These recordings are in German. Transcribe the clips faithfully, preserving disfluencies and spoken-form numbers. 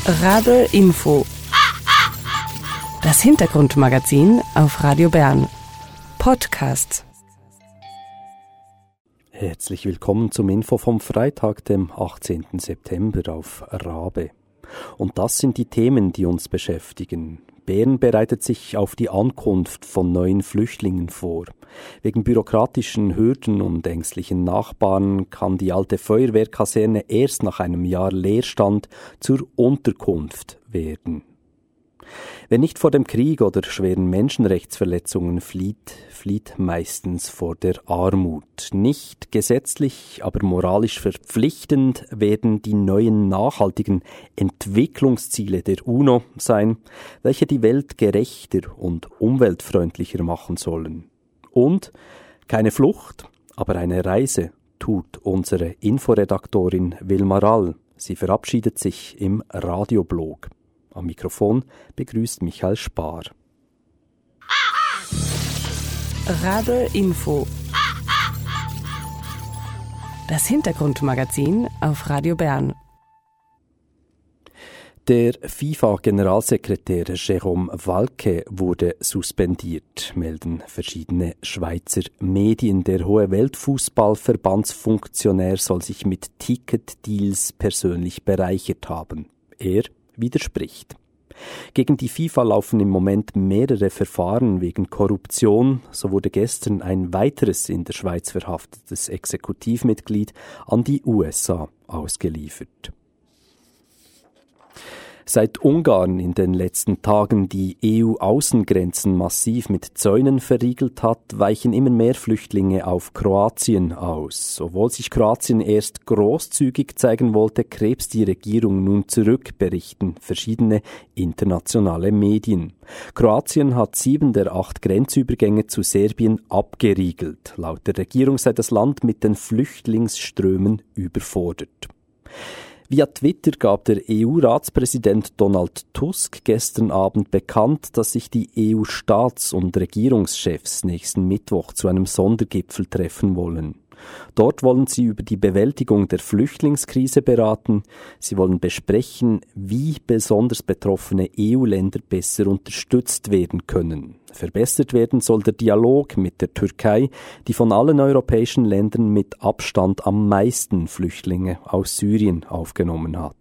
Radl Info. Das Hintergrundmagazin auf Radio Bern. Podcast. Herzlich willkommen zum Info vom Freitag, dem achtzehnten September auf Rabe. Und das sind die Themen, die uns beschäftigen. Bern bereitet sich auf die Ankunft von neuen Flüchtlingen vor. Wegen bürokratischen Hürden und ängstlichen Nachbarn kann die alte Feuerwehrkaserne erst nach einem Jahr Leerstand zur Unterkunft werden. Wer nicht vor dem Krieg oder schweren Menschenrechtsverletzungen flieht, flieht meistens vor der Armut. Nicht gesetzlich, aber moralisch verpflichtend werden die neuen nachhaltigen Entwicklungsziele der UNO sein, welche die Welt gerechter und umweltfreundlicher machen sollen. Und keine Flucht, aber eine Reise tut unsere Inforedaktorin Wilma Rall. Sie verabschiedet sich im Radioblog. Am Mikrofon begrüßt Michael Spar. Radl Info. Das Hintergrundmagazin auf Radio Bern. Der FIFA-Generalsekretär Jérôme Walke wurde suspendiert, melden verschiedene Schweizer Medien. Der hohe Weltfußballverbandsfunktionär soll sich mit Ticketdeals persönlich bereichert haben. Er widerspricht. Gegen die FIFA laufen im Moment mehrere Verfahren wegen Korruption. So wurde gestern ein weiteres in der Schweiz verhaftetes Exekutivmitglied an die U S A ausgeliefert. Seit Ungarn in den letzten Tagen die E U-Außengrenzen massiv mit Zäunen verriegelt hat, weichen immer mehr Flüchtlinge auf Kroatien aus. Obwohl sich Kroatien erst großzügig zeigen wollte, krebst die Regierung nun zurück, berichten verschiedene internationale Medien. Kroatien hat sieben der acht Grenzübergänge zu Serbien abgeriegelt. Laut der Regierung sei das Land mit den Flüchtlingsströmen überfordert. Via Twitter gab der E U-Ratspräsident Donald Tusk gestern Abend bekannt, dass sich die E U-Staats- und Regierungschefs nächsten Mittwoch zu einem Sondergipfel treffen wollen. Dort wollen sie über die Bewältigung der Flüchtlingskrise beraten. Sie wollen besprechen, wie besonders betroffene E U-Länder besser unterstützt werden können. Verbessert werden soll der Dialog mit der Türkei, die von allen europäischen Ländern mit Abstand am meisten Flüchtlinge aus Syrien aufgenommen hat.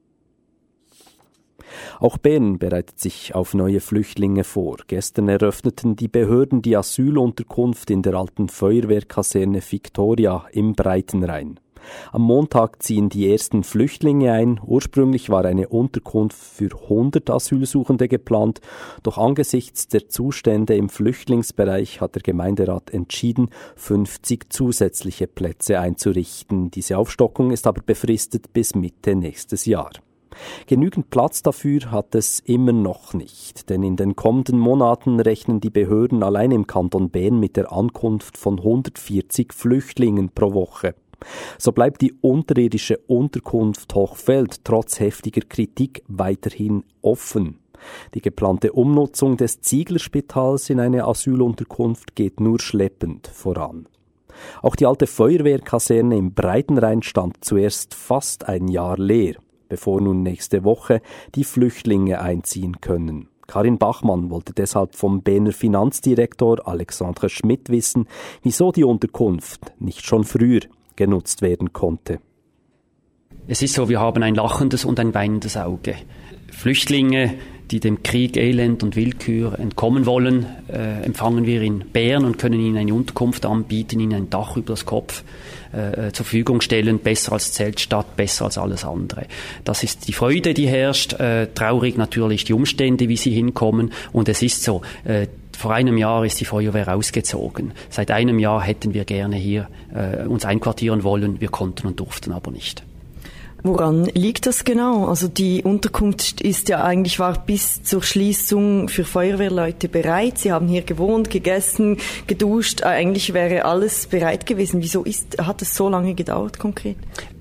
Auch Bern bereitet sich auf neue Flüchtlinge vor. Gestern eröffneten die Behörden die Asylunterkunft in der alten Feuerwehrkaserne Victoria im Breitenrhein. Am Montag ziehen die ersten Flüchtlinge ein. Ursprünglich war eine Unterkunft für hundert Asylsuchende geplant, doch angesichts der Zustände im Flüchtlingsbereich hat der Gemeinderat entschieden, fünfzig zusätzliche Plätze einzurichten. Diese Aufstockung ist aber befristet bis Mitte nächstes Jahr. Genügend Platz dafür hat es immer noch nicht, denn in den kommenden Monaten rechnen die Behörden allein im Kanton Bern mit der Ankunft von hundertvierzig Flüchtlingen pro Woche. So bleibt die unterirdische Unterkunft Hochfeld trotz heftiger Kritik weiterhin offen. Die geplante Umnutzung des Zieglerspitals in eine Asylunterkunft geht nur schleppend voran. Auch die alte Feuerwehrkaserne im Breitenrhein stand zuerst fast ein Jahr leer, bevor nun nächste Woche die Flüchtlinge einziehen können. Karin Bachmann wollte deshalb vom Berner Finanzdirektor Alexandre Schmidt wissen, wieso die Unterkunft nicht schon früher genutzt werden konnte. Es ist so, wir haben ein lachendes und ein weinendes Auge. Flüchtlinge, die dem Krieg, Elend und Willkür entkommen wollen, äh, empfangen wir in Bern und können ihnen eine Unterkunft anbieten, ihnen ein Dach über das Kopf äh, zur Verfügung stellen, besser als Zeltstadt, besser als alles andere. Das ist die Freude, die herrscht, äh, traurig natürlich die Umstände, wie sie hinkommen, und es ist so, äh, vor einem Jahr ist die Feuerwehr ausgezogen. Seit einem Jahr hätten wir gerne hier äh, uns einquartieren wollen, wir konnten und durften aber nicht. Woran liegt das genau? Also die Unterkunft ist ja eigentlich, war bis zur Schließung für Feuerwehrleute bereit. Sie haben hier gewohnt, gegessen, geduscht. Eigentlich wäre alles bereit gewesen. Wieso ist, hat es so lange gedauert konkret?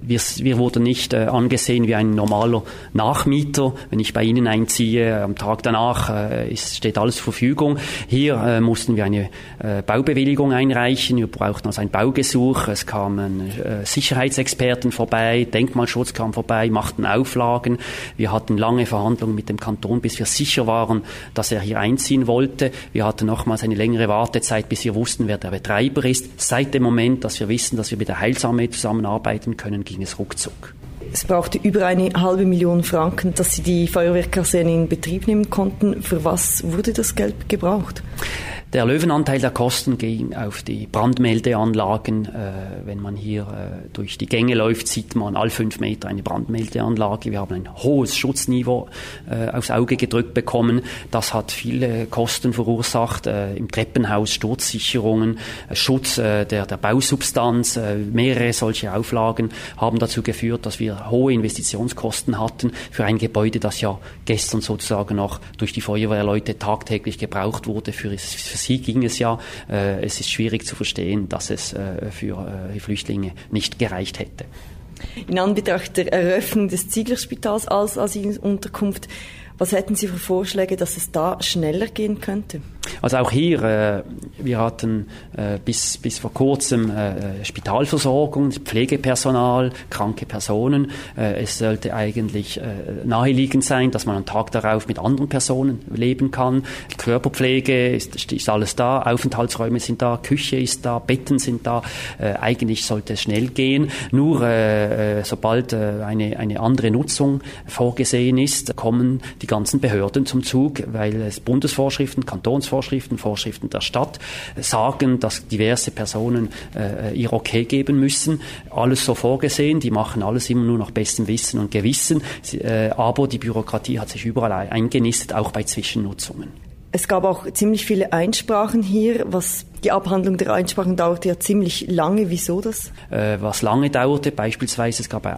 Wir, wir wurden nicht äh, angesehen wie ein normaler Nachmieter. Wenn ich bei Ihnen einziehe, am Tag danach äh, ist, steht alles zur Verfügung. Hier äh, mussten wir eine äh, Baubewilligung einreichen. Wir brauchten also ein Baugesuch. Es kamen äh, Sicherheitsexperten vorbei, Denkmalschutz kam vorbei, machten Auflagen. Wir hatten lange Verhandlungen mit dem Kanton, bis wir sicher waren, dass er hier einziehen wollte. Wir hatten nochmals eine längere Wartezeit, bis wir wussten, wer der Betreiber ist. Seit dem Moment, dass wir wissen, dass wir mit der Heilsarmee zusammenarbeiten können, ging es ruckzuck. Es brauchte über eine halbe Million Franken, dass Sie die Feuerwehrkaserne in Betrieb nehmen konnten. Für was wurde das Geld gebraucht? Der Löwenanteil der Kosten ging auf die Brandmeldeanlagen. Äh, wenn man hier äh, durch die Gänge läuft, sieht man all fünf Meter eine Brandmeldeanlage. Wir haben ein hohes Schutzniveau äh, aufs Auge gedrückt bekommen. Das hat viele Kosten verursacht. Äh, Im Treppenhaus Sturzsicherungen, äh, Schutz äh, der, der Bausubstanz, äh, mehrere solche Auflagen haben dazu geführt, dass wir hohe Investitionskosten hatten für ein Gebäude, das ja gestern sozusagen noch durch die Feuerwehrleute tagtäglich gebraucht wurde. Für, für sie ging es ja. Äh, es ist schwierig zu verstehen, dass es äh, für äh, Flüchtlinge nicht gereicht hätte. In Anbetracht der Eröffnung des Zieglerspitals als Asylunterkunft, was hätten Sie für Vorschläge, dass es da schneller gehen könnte? Also auch hier, äh, wir hatten äh, bis, bis vor kurzem äh, Spitalversorgung, Pflegepersonal, kranke Personen. Äh, es sollte eigentlich äh, naheliegend sein, dass man am Tag darauf mit anderen Personen leben kann. Die Körperpflege ist, ist alles da, Aufenthaltsräume sind da, Küche ist da, Betten sind da. Äh, eigentlich sollte es schnell gehen. Nur äh, sobald äh, eine, eine andere Nutzung vorgesehen ist, kommen die ganzen Behörden zum Zug, weil es Bundesvorschriften, Kantonsvorschriften, Vorschriften der Stadt sagen, dass diverse Personen äh, ihr Okay geben müssen. Alles so vorgesehen, die machen alles immer nur nach bestem Wissen und Gewissen, Sie, äh, aber die Bürokratie hat sich überall eingenistet, auch bei Zwischennutzungen. Es gab auch ziemlich viele Einsprachen hier. Was die Abhandlung der Einsprachen dauerte ja ziemlich lange. Wieso das? Äh, was lange dauerte, beispielsweise es gab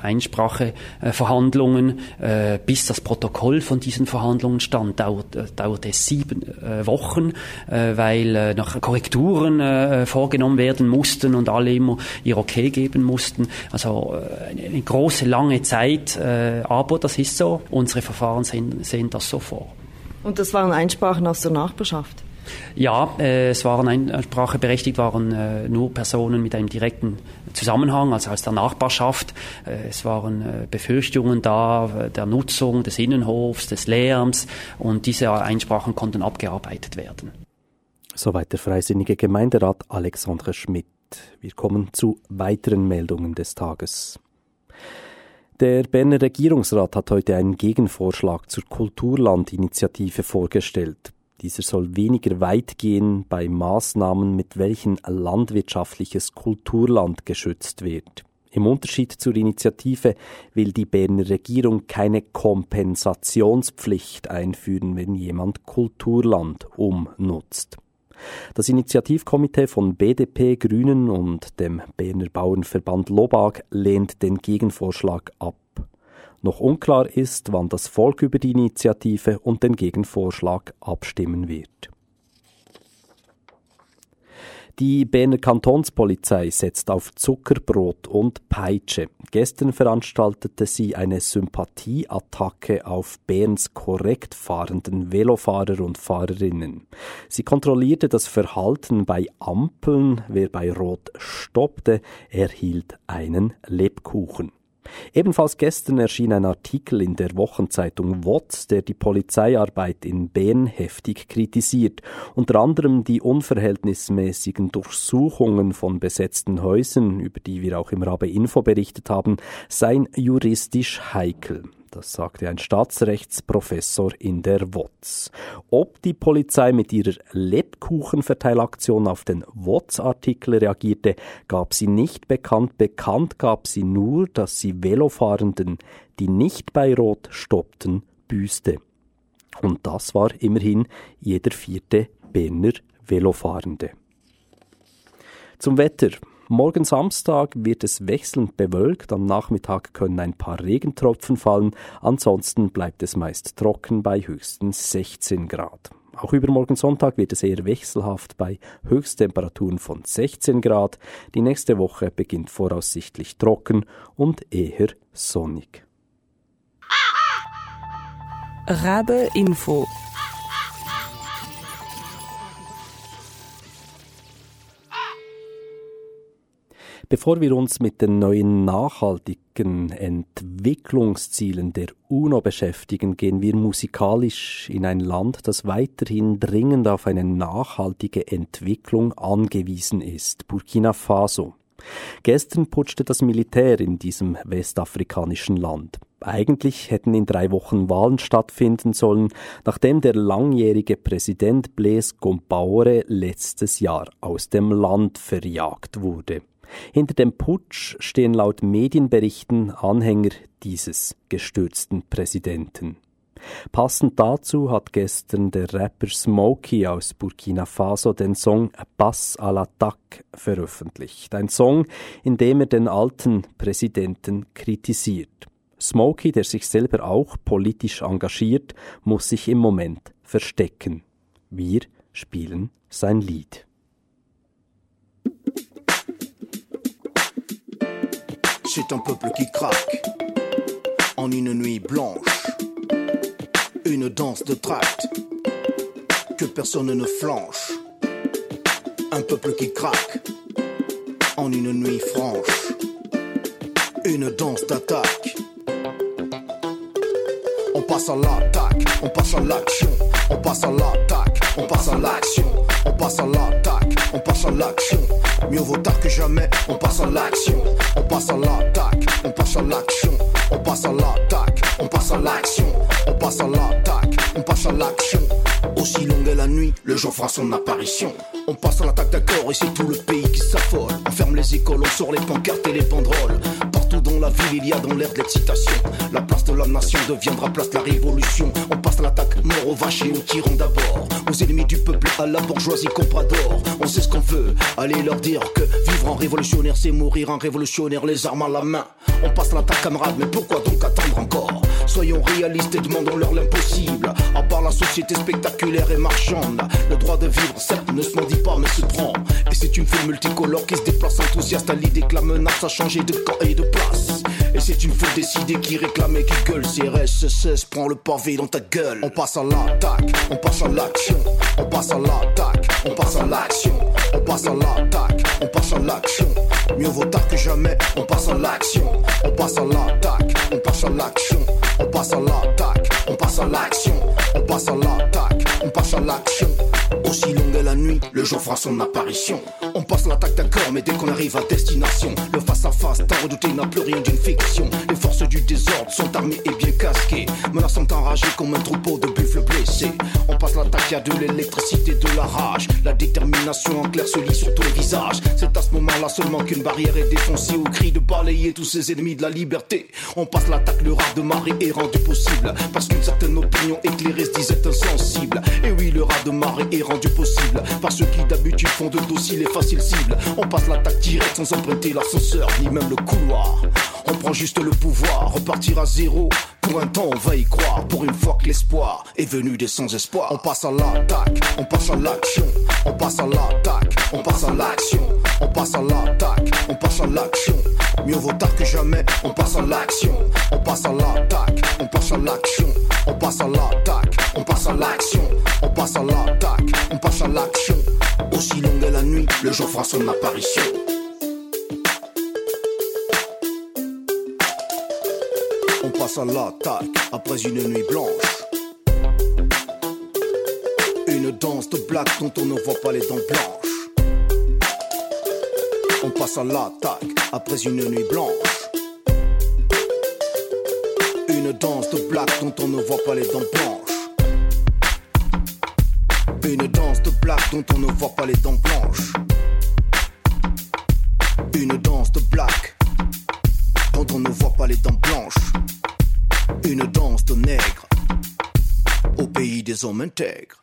Einspracheverhandlungen, äh, bis das Protokoll von diesen Verhandlungen stand, dauert, äh, dauerte es sieben äh, Wochen, äh, weil äh, noch Korrekturen äh, vorgenommen werden mussten und alle immer ihr Okay geben mussten. Also äh, eine, eine große, lange Zeit, äh, aber das ist so. Unsere Verfahren sehen, sehen das so vor. Und das waren Einsprachen aus der Nachbarschaft? Ja, äh, es waren einspracheberechtigt, waren äh, nur Personen mit einem direkten Zusammenhang, also aus der Nachbarschaft. Äh, es waren äh, Befürchtungen da, der Nutzung des Innenhofs, des Lärms, und diese Einsprachen konnten abgearbeitet werden. Soweit der freisinnige Gemeinderat Alexandre Schmidt. Wir kommen zu weiteren Meldungen des Tages. Der Berner Regierungsrat hat heute einen Gegenvorschlag zur Kulturland-Initiative vorgestellt. Dieser soll weniger weit gehen bei Maßnahmen, mit welchen landwirtschaftliches Kulturland geschützt wird. Im Unterschied zur Initiative will die Berner Regierung keine Kompensationspflicht einführen, wenn jemand Kulturland umnutzt. Das Initiativkomitee von B D P, Grünen und dem Berner Bauernverband Lobag lehnt den Gegenvorschlag ab. Noch unklar ist, wann das Volk über die Initiative und den Gegenvorschlag abstimmen wird. Die Berner Kantonspolizei setzt auf Zuckerbrot und Peitsche. Gestern veranstaltete sie eine Sympathieattacke auf Berns korrekt fahrenden Velofahrer und Fahrerinnen. Sie kontrollierte das Verhalten bei Ampeln. Wer bei Rot stoppte, erhielt einen Lebkuchen. Ebenfalls gestern erschien ein Artikel in der Wochenzeitung W O Z, der die Polizeiarbeit in Bern heftig kritisiert. Unter anderem die unverhältnismäßigen Durchsuchungen von besetzten Häusern, über die wir auch im Rabe Info berichtet haben, seien juristisch heikel. Das sagte ein Staatsrechtsprofessor in der W O Z. Ob die Polizei mit ihrer Lebkuchenverteilaktion auf den W O Z-Artikel reagierte, gab sie nicht bekannt. Bekannt gab sie nur, dass sie Velofahrenden, die nicht bei Rot stoppten, büßte. Und das war immerhin jeder vierte Berner Velofahrende. Zum Wetter. Morgen Samstag wird es wechselnd bewölkt, am Nachmittag können ein paar Regentropfen fallen, ansonsten bleibt es meist trocken bei höchstens sechzehn Grad. Auch übermorgen Sonntag wird es eher wechselhaft bei Höchsttemperaturen von sechzehn Grad. Die nächste Woche beginnt voraussichtlich trocken und eher sonnig. Rabe Info. Bevor wir uns mit den neuen nachhaltigen Entwicklungszielen der UNO beschäftigen, gehen wir musikalisch in ein Land, das weiterhin dringend auf eine nachhaltige Entwicklung angewiesen ist, Burkina Faso. Gestern putschte das Militär in diesem westafrikanischen Land. Eigentlich hätten in drei Wochen Wahlen stattfinden sollen, nachdem der langjährige Präsident Blaise Compaoré letztes Jahr aus dem Land verjagt wurde. Hinter dem Putsch stehen laut Medienberichten Anhänger dieses gestürzten Präsidenten. Passend dazu hat gestern der Rapper Smokey aus Burkina Faso den Song Passe à l'attaque veröffentlicht. Ein Song, in dem er den alten Präsidenten kritisiert. Smokey, der sich selber auch politisch engagiert, muss sich im Moment verstecken. Wir spielen sein Lied. C'est un peuple qui craque en une nuit blanche, une danse de tract que personne ne flanche. Un peuple qui craque en une nuit franche, une danse d'attaque. On passe à l'attaque, on passe à l'action, on passe à l'attaque, on passe à l'action, on passe à l'attaque, on passe à l'action. Mieux vaut tard que jamais, on passe à l'action, on passe à l'attaque, on passe à l'action, on passe à l'attaque, on passe à l'action, on passe à l'attaque, on passe à l'action. Aussi longue est la nuit, le jour fera son apparition. On passe à l'attaque d'accord et c'est tout le pays qui s'affole. On ferme les écoles, on sort les pancartes et les banderoles. Partout dans la ville, il y a dans l'air de l'excitation. La place de la nation deviendra place de la révolution. On passe à l'attaque, mort aux vaches et aux tyrans d'abord. Aux ennemis du peuple, à la bourgeoisie comprador. On sait ce qu'on veut, allez leur dire que vivre en révolutionnaire, c'est mourir en révolutionnaire, les armes à la main. On passe à l'attaque, camarades, mais pourquoi donc attendre encore? Soyons réalistes et demandons-leur l'impossible. À part la société spectaculaire et marchande, le droit de vivre, certes, ne se mendie pas, mais se prend. Et c'est une foule multicolore qui se déplace enthousiaste à l'idée que la menace a changé de camp et de place. Et c'est une foule décidée qui réclame et qui gueule. C R S S S, prends le pavé dans ta gueule. On passe à l'attaque, on passe à l'action. On passe à l'attaque, on passe à l'action. On passe à l'attaque, on passe à l'action. Mieux vaut tard que jamais, on passe à l'action. On passe à l'attaque, on passe à l'action. On passe à l'attaque, on passe à l'action. On passe à l'attaque, on passe à l'action. Aussi longue est la nuit, le jour fera son apparition. On passe à l'attaque d'accord, mais dès qu'on arrive à destination, le face-à-face tant redouté n'a plus rien d'une fiction. Les forces du désordre sont armées et bien casquées, menaçant enragées comme un troupeau de buffles blessés. On passe à l'attaque, y a de l'électricité, de la rage. La détermination en clair se lit sur tous les visages. C'est à ce moment-là seulement qu'une barrière est défoncée, au cri de balayer tous ces ennemis de la liberté. On passe à l'attaque, le raz de marée est rendu possible, parce qu'une certaine opinion éclairée se disait insensible. Et oui, le raz de marée est rendu possible par ceux qui d'habitude font de dociles et faciles cibles. On passe l'attaque directe sans emprunter l'ascenseur ni même le couloir. On prend juste le pouvoir, repartir à zéro. Pour un temps on va y croire, pour une fois que l'espoir est venu des sans-espoir. On passe à l'attaque, on passe à l'action. On passe à l'attaque, on passe à l'action. On passe à l'attaque, on passe à l'action. Mieux vaut tard que jamais, on passe à l'action. On passe à l'attaque, on passe à l'action. On passe à l'attaque, on passe à l'action. On passe à l'attaque, on passe à l'action. Aussi longue est la nuit, le jour fera son apparition. On passe à l'attaque après une nuit blanche. Une danse de black dont on ne voit pas les dents blanches. On passe à l'attaque après une nuit blanche. Une danse de black dont on ne voit pas les dents blanches. Une danse de black dont on ne voit pas les dents blanches. Une danse de black dont on ne voit pas les dents blanches. Une danse de nègre au pays des hommes intègres.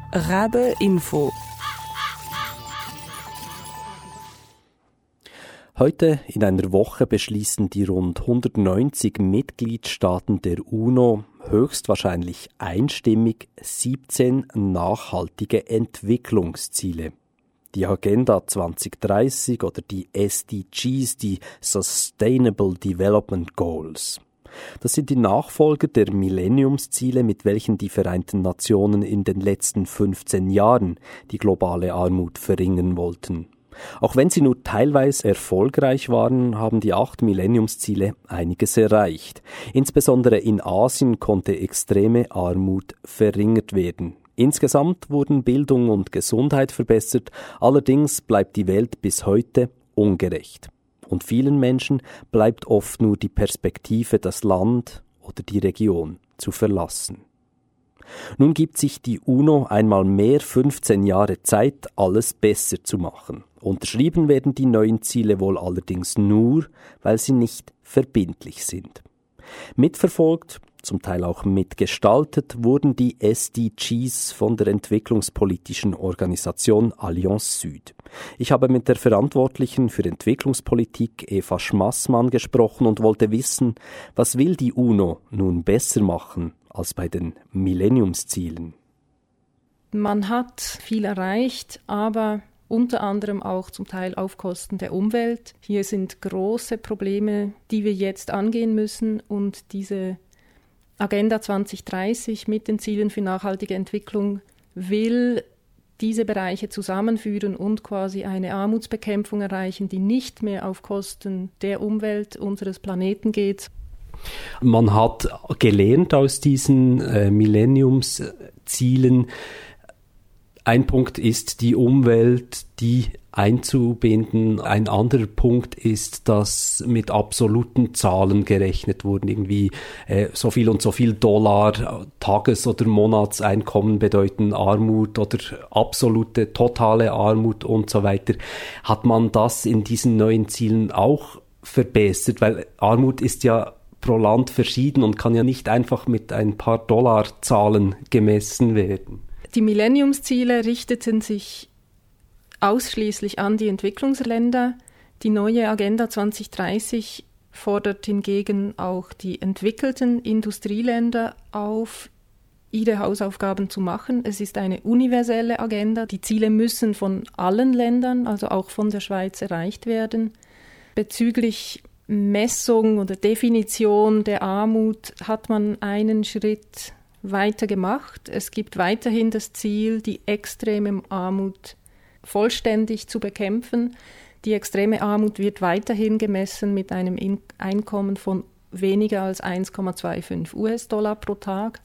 Rabe Info. Heute in einer Woche beschließen die rund hundertneunzig Mitgliedstaaten der UNO höchstwahrscheinlich einstimmig siebzehn nachhaltige Entwicklungsziele. Die Agenda zwanzig dreißig oder die S D Gs, die Sustainable Development Goals. Das sind die Nachfolger der Millenniumsziele, mit welchen die Vereinten Nationen in den letzten fünfzehn Jahren die globale Armut verringern wollten. Auch wenn sie nur teilweise erfolgreich waren, haben die acht Millenniumsziele einiges erreicht. Insbesondere in Asien konnte extreme Armut verringert werden. Insgesamt wurden Bildung und Gesundheit verbessert, allerdings bleibt die Welt bis heute ungerecht. Und vielen Menschen bleibt oft nur die Perspektive, das Land oder die Region zu verlassen. Nun gibt sich die UNO einmal mehr fünfzehn Jahre Zeit, alles besser zu machen. Unterschrieben werden die neuen Ziele wohl allerdings nur, weil sie nicht verbindlich sind. Mitverfolgt, zum Teil auch mitgestaltet, wurden die S D Gs von der entwicklungspolitischen Organisation Allianz Süd. Ich habe mit der Verantwortlichen für Entwicklungspolitik Eva Schmassmann gesprochen und wollte wissen, was will die UNO nun besser machen als bei den Millenniumszielen? Man hat viel erreicht, aber unter anderem auch zum Teil auf Kosten der Umwelt. Hier sind große Probleme, die wir jetzt angehen müssen, und diese Agenda zwanzig dreißig mit den Zielen für nachhaltige Entwicklung will diese Bereiche zusammenführen und quasi eine Armutsbekämpfung erreichen, die nicht mehr auf Kosten der Umwelt unseres Planeten geht. Man hat gelernt aus diesen äh, Millenniumszielen. Ein Punkt ist die Umwelt, die einzubinden. Ein anderer Punkt ist, dass mit absoluten Zahlen gerechnet wurden. Irgendwie äh, so viel und so viel Dollar, Tages- oder Monatseinkommen bedeuten Armut oder absolute, totale Armut und so weiter. Hat man das in diesen neuen Zielen auch verbessert? Weil Armut ist ja pro Land verschieden und kann ja nicht einfach mit ein paar Dollarzahlen gemessen werden. Die Millenniumsziele richteten sich ausschließlich an die Entwicklungsländer. Die neue Agenda zwanzig dreißig fordert hingegen auch die entwickelten Industrieländer auf, ihre Hausaufgaben zu machen. Es ist eine universelle Agenda. Die Ziele müssen von allen Ländern, also auch von der Schweiz, erreicht werden. Bezüglich Messung oder Definition der Armut hat man einen Schritt weiter gemacht. Es gibt weiterhin das Ziel, die extreme Armut vollständig zu bekämpfen. Die extreme Armut wird weiterhin gemessen mit einem Einkommen von weniger als eins Komma fünfundzwanzig US-Dollar pro Tag.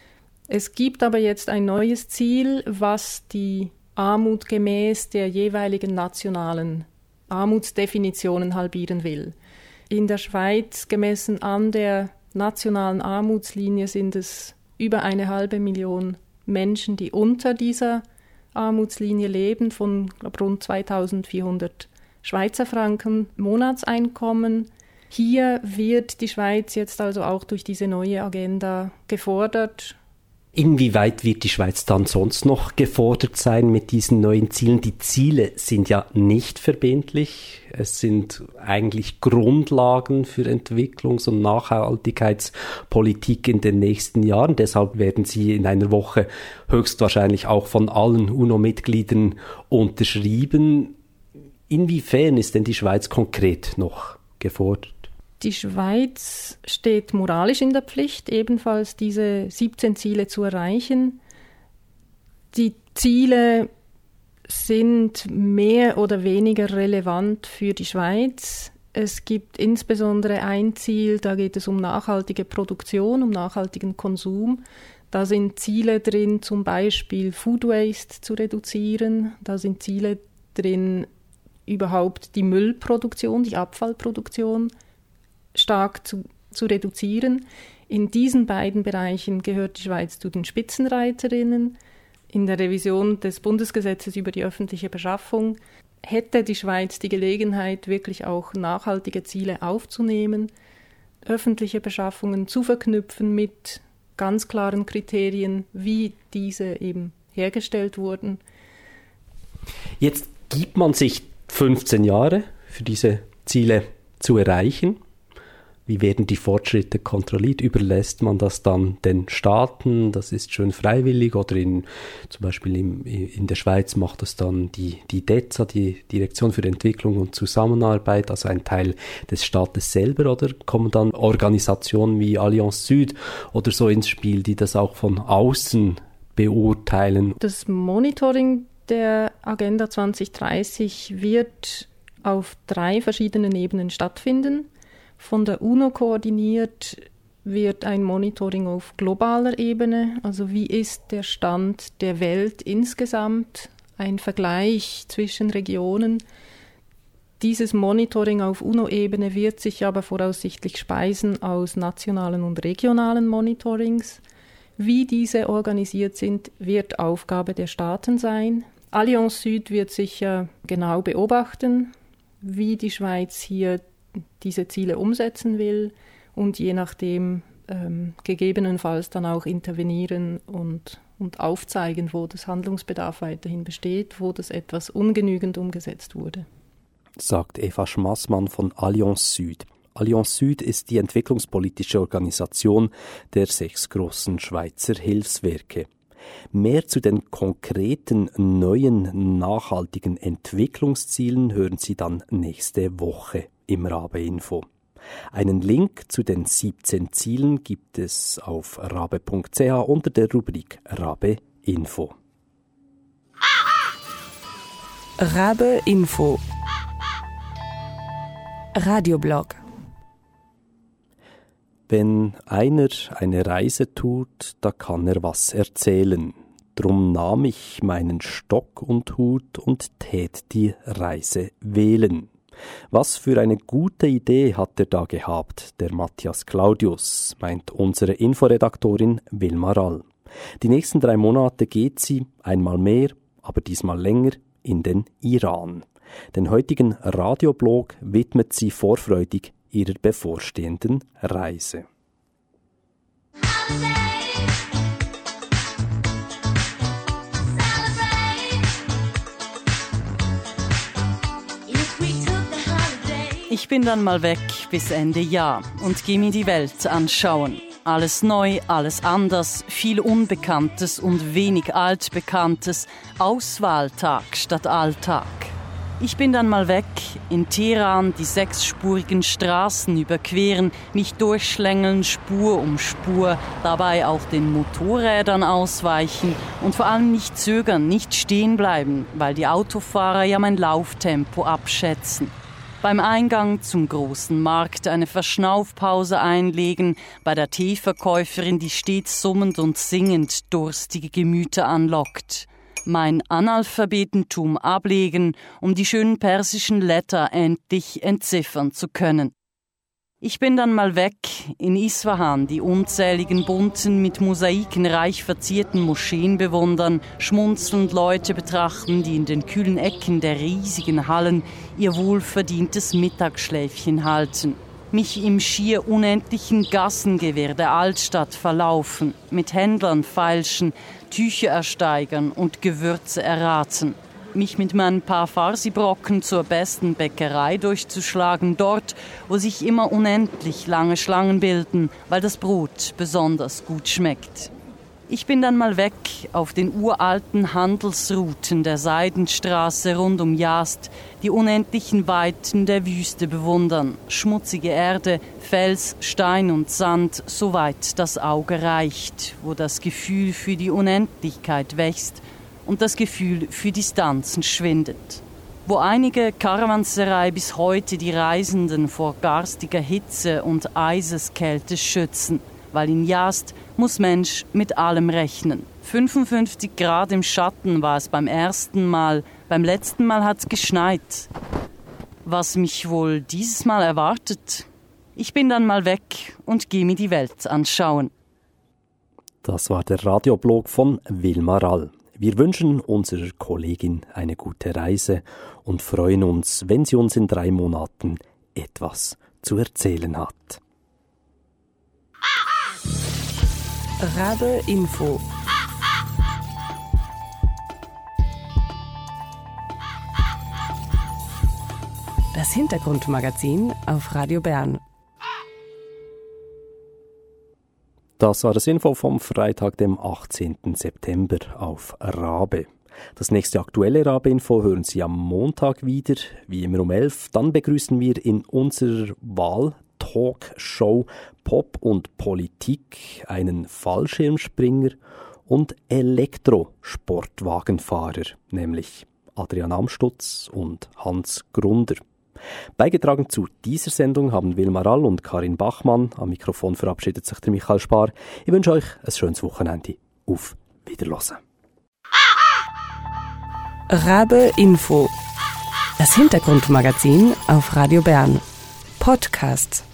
Es gibt aber jetzt ein neues Ziel, was die Armut gemäß der jeweiligen nationalen Armutsdefinitionen halbieren will. In der Schweiz, gemessen an der nationalen Armutslinie, sind es über eine halbe Million Menschen, die unter dieser Armutslinie leben, von glaub, rund zweitausendvierhundert Schweizer Franken Monatseinkommen. Hier wird die Schweiz jetzt also auch durch diese neue Agenda gefordert. Inwieweit wird die Schweiz dann sonst noch gefordert sein mit diesen neuen Zielen? Die Ziele sind ja nicht verbindlich. Es sind eigentlich Grundlagen für Entwicklungs- und Nachhaltigkeitspolitik in den nächsten Jahren. Deshalb werden sie in einer Woche höchstwahrscheinlich auch von allen UNO-Mitgliedern unterschrieben. Inwiefern ist denn die Schweiz konkret noch gefordert? Die Schweiz steht moralisch in der Pflicht, ebenfalls diese siebzehn Ziele zu erreichen. Die Ziele sind mehr oder weniger relevant für die Schweiz. Es gibt insbesondere ein Ziel, da geht es um nachhaltige Produktion, um nachhaltigen Konsum. Da sind Ziele drin, zum Beispiel Food Waste zu reduzieren. Da sind Ziele drin, überhaupt die Müllproduktion, die Abfallproduktion stark zu, zu reduzieren. In diesen beiden Bereichen gehört die Schweiz zu den Spitzenreiterinnen. In der Revision des Bundesgesetzes über die öffentliche Beschaffung hätte die Schweiz die Gelegenheit, wirklich auch nachhaltige Ziele aufzunehmen, öffentliche Beschaffungen zu verknüpfen mit ganz klaren Kriterien, wie diese eben hergestellt wurden. Jetzt gibt man sich fünfzehn Jahre für diese Ziele zu erreichen? Wie werden die Fortschritte kontrolliert? Überlässt man das dann den Staaten? Das ist schön freiwillig. Oder in, zum Beispiel in, in der Schweiz macht das dann die, die D E Z A, die Direktion für Entwicklung und Zusammenarbeit, also ein Teil des Staates selber. Oder kommen dann Organisationen wie Allianz Süd oder so ins Spiel, die das auch von außen beurteilen? Das Monitoring der Agenda zwanzig dreißig wird auf drei verschiedenen Ebenen stattfinden. Von der UNO koordiniert wird ein Monitoring auf globaler Ebene, also wie ist der Stand der Welt insgesamt, ein Vergleich zwischen Regionen. Dieses Monitoring auf UNO-Ebene wird sich aber voraussichtlich speisen aus nationalen und regionalen Monitorings. Wie diese organisiert sind, wird Aufgabe der Staaten sein. Allianz Süd wird sicher genau beobachten, wie die Schweiz hier diese Ziele umsetzen will und je nachdem ähm, gegebenenfalls dann auch intervenieren und, und aufzeigen, wo das Handlungsbedarf weiterhin besteht, wo das etwas ungenügend umgesetzt wurde. Sagt Eva Schmassmann von Allianz Süd. Allianz Süd ist die entwicklungspolitische Organisation der sechs großen Schweizer Hilfswerke. Mehr zu den konkreten, neuen, nachhaltigen Entwicklungszielen hören Sie dann nächste Woche im Rabe Info. Einen Link zu den siebzehn Zielen gibt es auf rabe punkt c h unter der Rubrik Rabe Info. Rabe Info Radioblog. Wenn einer eine Reise tut, da kann er was erzählen. Drum nahm ich meinen Stock und Hut und tät die Reise wählen. Was für eine gute Idee hat er da gehabt, der Matthias Claudius, meint unsere Inforedaktorin Wilma Rall. Die nächsten drei Monate geht sie, einmal mehr, aber diesmal länger, in den Iran. Den heutigen Radioblog widmet sie vorfreudig ihrer bevorstehenden Reise. Ich bin dann mal weg bis Ende Jahr und geh mir die Welt anschauen. Alles neu, alles anders, viel Unbekanntes und wenig Altbekanntes. Auswahltag statt Alltag. Ich bin dann mal weg, in Teheran die sechsspurigen Straßen überqueren, mich durchschlängeln Spur um Spur, dabei auch den Motorrädern ausweichen und vor allem nicht zögern, nicht stehen bleiben, weil die Autofahrer ja mein Lauftempo abschätzen. Beim Eingang zum großen Markt eine Verschnaufpause einlegen, bei der Teeverkäuferin, die stets summend und singend durstige Gemüter anlockt. Mein Analphabetentum ablegen, um die schönen persischen Letter endlich entziffern zu können. Ich bin dann mal weg in Isfahan, die unzähligen bunten, mit Mosaiken reich verzierten Moscheen bewundern, schmunzelnd Leute betrachten, die in den kühlen Ecken der riesigen Hallen ihr wohlverdientes Mittagsschläfchen halten. Mich im schier unendlichen Gassengewirr der Altstadt verlaufen, mit Händlern feilschen, Tücher ersteigern und Gewürze erraten. Mich mit meinen paar Farsi-Brocken zur besten Bäckerei durchzuschlagen, dort, wo sich immer unendlich lange Schlangen bilden, weil das Brot besonders gut schmeckt. Ich bin dann mal weg auf den uralten Handelsrouten der Seidenstraße rund um Jast, die unendlichen Weiten der Wüste bewundern, schmutzige Erde, Fels, Stein und Sand, soweit das Auge reicht, wo das Gefühl für die Unendlichkeit wächst und das Gefühl für Distanzen schwindet. Wo einige Karawanserei bis heute die Reisenden vor garstiger Hitze und Eiseskälte schützen, weil in Jast muss Mensch mit allem rechnen. fünfundfünfzig Grad im Schatten war es beim ersten Mal, beim letzten Mal hat's geschneit. Was mich wohl dieses Mal erwartet? Ich bin dann mal weg und gehe mir die Welt anschauen. Das war der Radioblog von Wilma Rall. Wir wünschen unserer Kollegin eine gute Reise und freuen uns, wenn sie uns in drei Monaten etwas zu erzählen hat. Rabe Info. Das Hintergrundmagazin auf Radio Bern. Das war das Info vom Freitag, dem achtzehnten September auf Rabe. Das nächste aktuelle Rabe-Info hören Sie am Montag wieder, wie immer um elf. Dann begrüßen wir in unserer Wahl-Talkshow Pop und Politik einen Fallschirmspringer und Elektrosportwagenfahrer, nämlich Adrian Amstutz und Hans Grunder. Beigetragen zu dieser Sendung haben Wilmar All und Karin Bachmann. Am Mikrofon verabschiedet sich der Michael Spar. Ich wünsche euch ein schönes Wochenende. Auf Wiederhören. Rabe Info. Das Hintergrundmagazin auf Radio Bern. Podcast.